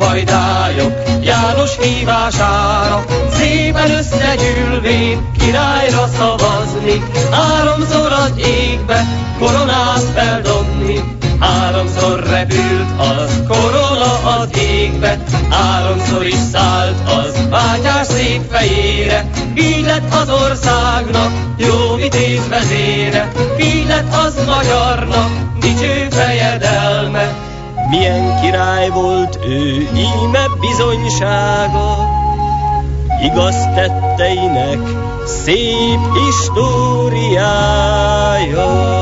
vajdályok János hívására, szépen összegyűlvén királyra szavazni, háromszor az égbe koronát feldobni. Háromszor repült az korona az égbe, háromszor is szállt az Mátyás szék fejére. Így lett az országnak jó vitéz vezére, így lett az magyarnak dicső fejedelme. Milyen király volt ő, íme bizonysága, igaz tetteinek szép históriája.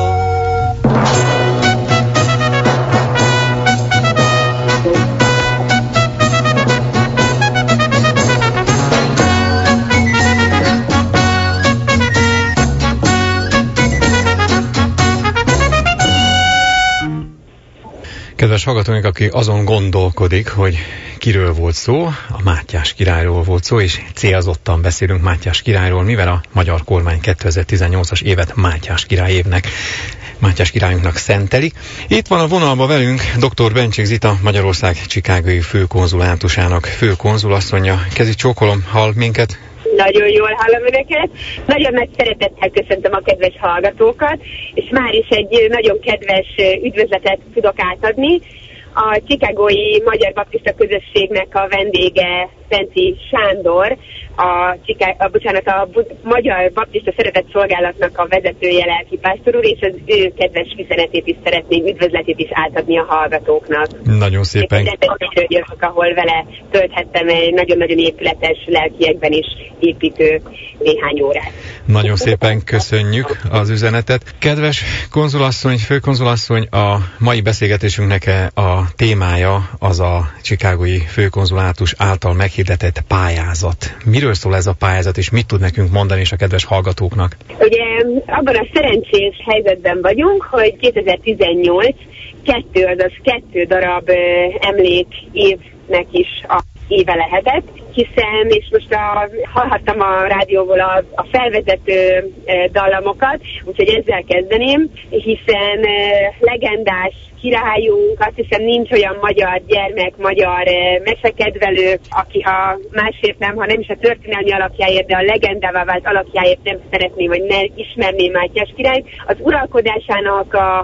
Kedves hallgatóink, aki azon gondolkodik, hogy kiről volt szó, a Mátyás királyról volt szó, és célzottan beszélünk Mátyás királyról, mivel a magyar kormány 2018-as évet Mátyás király évnek, Mátyás királyunknak szenteli. Itt van a vonalban velünk dr. Bencsik Zita, Magyarország chicagói főkonzulátusának főkonzulasszonya. Kezi csókolom, hall minket? Nagyon jól hallom önöket. Nagyon nagy szeretettel köszöntöm a kedves hallgatókat, és már is egy nagyon kedves üdvözletet tudok átadni. A chicagói Magyar Baptista Közösségnek a vendége Szenci Sándor, a Magyar Baptista Szeretett Szolgálatnak a vezetője, lelkipásztor úr, és az ő kedves üzenetét is szeretném, üdvözletét is átadni a hallgatóknak. Nagyon szépen. Jövök, ahol vele tölthettem egy nagyon-nagyon épületes, lelkiekben is építő néhány órát. Nagyon szépen köszönjük az üzenetet. Kedves konzulasszony, főkonzulasszony, a mai beszélgetésünknek a témája az a chicagói főkonzulátus által meghirdetett pályázat. Miről szól ez a pályázat, és mit tud nekünk mondani is a kedves hallgatóknak? Ugye abban a szerencsés helyzetben vagyunk, hogy 2018 kettő darab emlék évnek is a éve lehetett, hiszen, és most hallhattam a rádióból a felvezető dallamokat, úgyhogy ezzel kezdeném, hiszen legendás királyunk, azt hiszem nincs olyan magyar gyermek, magyar mesekedvelő, aki ha másért nem, ha nem is a történelmi alakjáért, de a legendává vált alakjáért nem szeretné, vagy ne ismerné Mátyás királyt. Az uralkodásának a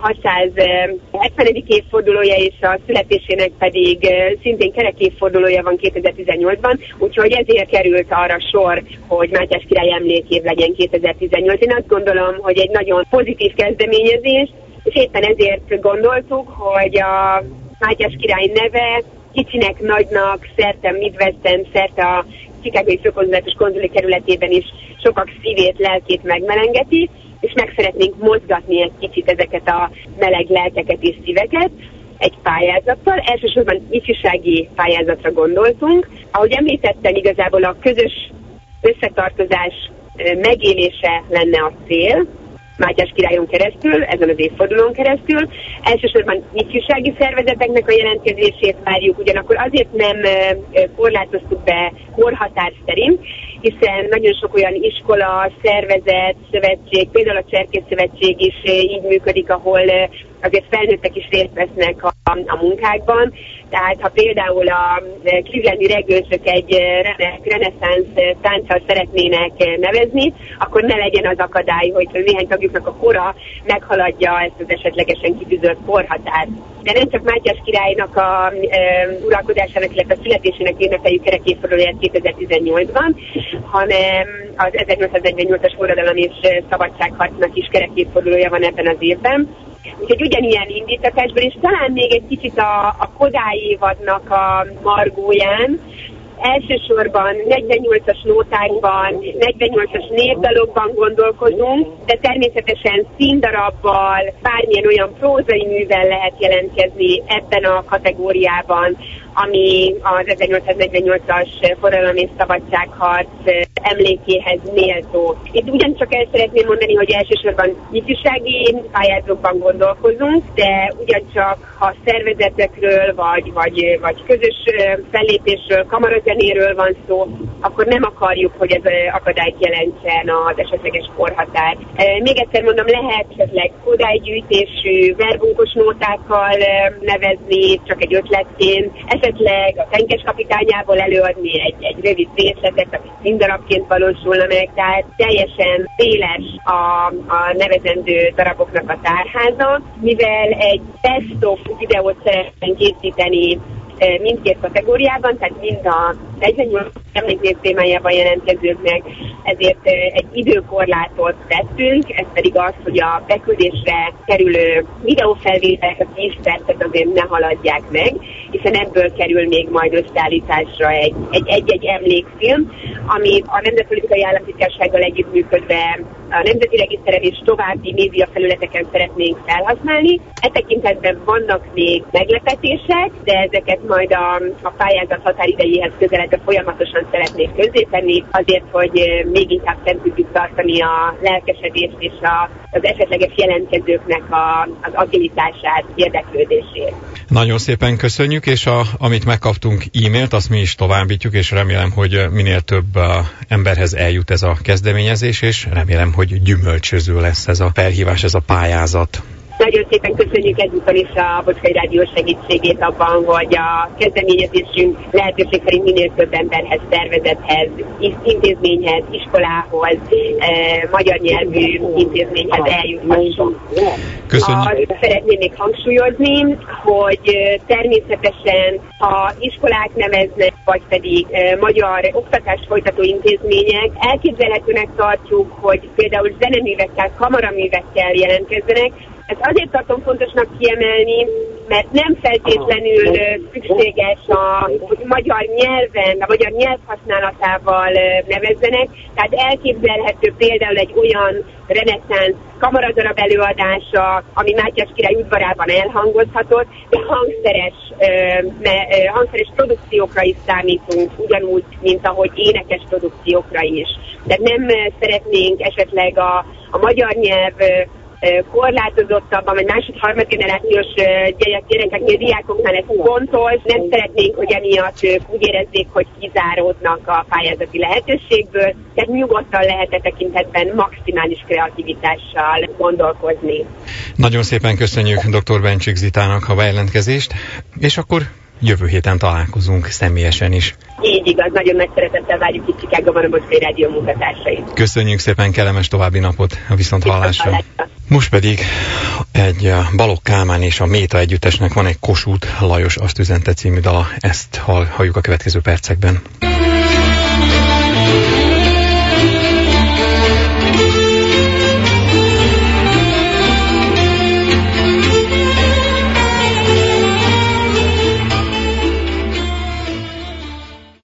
670. évfordulója és a születésének pedig szintén kerek évfordulója van 2018-ban, úgyhogy ezért került arra sor, hogy Mátyás király emlékév legyen 2018. Én azt gondolom, hogy egy nagyon pozitív kezdeményezés, és éppen ezért gondoltuk, hogy a Mátyás király neve kicsinek, nagynak, szerte Midwesten, szerte a chicagói főkonzulátus konzuli kerületében is sokak szívét, lelkét megmelengeti, és meg szeretnénk mozgatni egy kicsit ezeket a meleg lelkeket és szíveket egy pályázattal. Elsősorban ifjúsági pályázatra gondoltunk. Ahogy említettem, igazából a közös összetartozás megélése lenne a cél, Mátyás királyon keresztül, ezen az évfordulón keresztül. Elsősorban ifjúsági szervezeteknek a jelentkezését várjuk, ugyanakkor azért nem korlátoztuk be korhatár szerint, hiszen nagyon sok olyan iskola, szervezet, szövetség, például a Cserkész Szövetség is így működik, ahol azért felnőttek is részt vesznek a munkákban. Tehát ha például a clevelandi regősök egy reneszánsz tánccal szeretnének nevezni, akkor ne legyen az akadály, hogy néhány tagjuknak a kora meghaladja ezt az esetlegesen kitűzött korhatárt. De nem csak Mátyás királynak a uralkodásának, illetve a születésének ünnepeljük kerek évfordulóját 2018-ban, hanem az 1848-as forradalom és szabadságharcnak is kerek évfordulója van ebben az évben. Úgyhogy ugyanilyen indítatásban, és talán még egy kicsit a Kodály évadnak a margóján, elsősorban 48-as nótákban, 48-as népdalokban gondolkozunk, de természetesen színdarabbal, bármilyen olyan prózai művel lehet jelentkezni ebben a kategóriában, ami az 1848-as forradalom és szabadságharc emlékéhez méltó. Itt ugyancsak el szeretném mondani, hogy elsősorban ifjúsági pályázókban gondolkozunk, de ugyancsak ha szervezetekről vagy közös fellépésről, kamarazenéről van szó, akkor nem akarjuk, hogy ez akadályt jelentsen az esetleges korhatár. Még egyszer mondom, lehet esetleg kodálygyűjtésű, verbunkos nótákkal nevezni, csak egy ötletként, esetleg a Tenkes kapitányából előadni egy rövid részletet, ami színdarabként valósulna meg, tehát teljesen széles a nevezendő daraboknak a tárháza, mivel egy best-of videót szeretnénk készíteni mindkét kategóriában, tehát mind a 48 emléknév témájában jelentkezőknek, ezért egy időkorlátot tettünk, ez pedig az, hogy a beküldésre kerülő videófelvételek a 10 percet azért ne haladják meg, hiszen ebből kerül még majd összeállításra egy emlékfilm, ami a Nemzetpolitikai Államtitkársággal együttműködve a Nemzeti Regiszteren és további médiafelületeken szeretnénk felhasználni. E tekintetben vannak még meglepetések, de ezeket majd a pályázat határidejéhez közeledve folyamatosan szeretnék közzétenni, azért, hogy még inkább fent tudjuk tartani a lelkesedést és az esetleges jelentkezőknek az agilitását, érdeklődését. Nagyon szépen köszönjük, és amit megkaptunk e-mailt, azt mi is továbbítjuk, és remélem, hogy minél több emberhez eljut ez a kezdeményezés, és remélem, hogy gyümölcsöző lesz ez a felhívás, ez a pályázat. Nagyon szépen köszönjük ezúttal is a Bocskai Rádió segítségét abban, hogy a kezdeményezésünk lehetőség szerint minél több emberhez, szervezethez, intézményhez, iskolához, magyar nyelvű intézményhez eljuthasson. Köszönjük. Szeretném még hangsúlyozni, hogy természetesen ha iskolák neveznek, vagy pedig magyar oktatást folytató intézmények, elképzelhetőnek tartjuk, hogy például zeneművekkel, kamaraművekkel jelentkezzenek. Ezt azért tartom fontosnak kiemelni, mert nem feltétlenül szükséges, hogy magyar nyelven, a magyar nyelv használatával nevezzenek. Tehát elképzelhető például egy olyan reneszánsz kamaradarab előadása, ami Mátyás király udvarában elhangozhatott, de hangszeres produkciókra is számítunk, ugyanúgy, mint ahogy énekes produkciókra is. De nem szeretnénk esetleg a magyar nyelv korlátozottabban, vagy másod-harmadgenerációs gyerekeknél, diákoknál ez fontos. Nem szeretnénk, hogy emiatt ők úgy érezzék, hogy kizáródnak a pályázati lehetőségből, tehát nyugodtan lehet tekintetben maximális kreativitással gondolkozni. Nagyon szépen köszönjük dr. Bencsik Zitának a bejelentkezést, és akkor jövő héten találkozunk személyesen is. Így igaz, nagyon nagy szeretettel várjuk itt Chicagóban a Bocskai Rádió munkatársait. Köszönjük szépen, kellemes további napot, a viszonthallásra. Most pedig egy Balogh Kálmán és a Méta együttesnek van egy Kossuth Lajos Azt üzente című dala, ezt halljuk a következő percekben.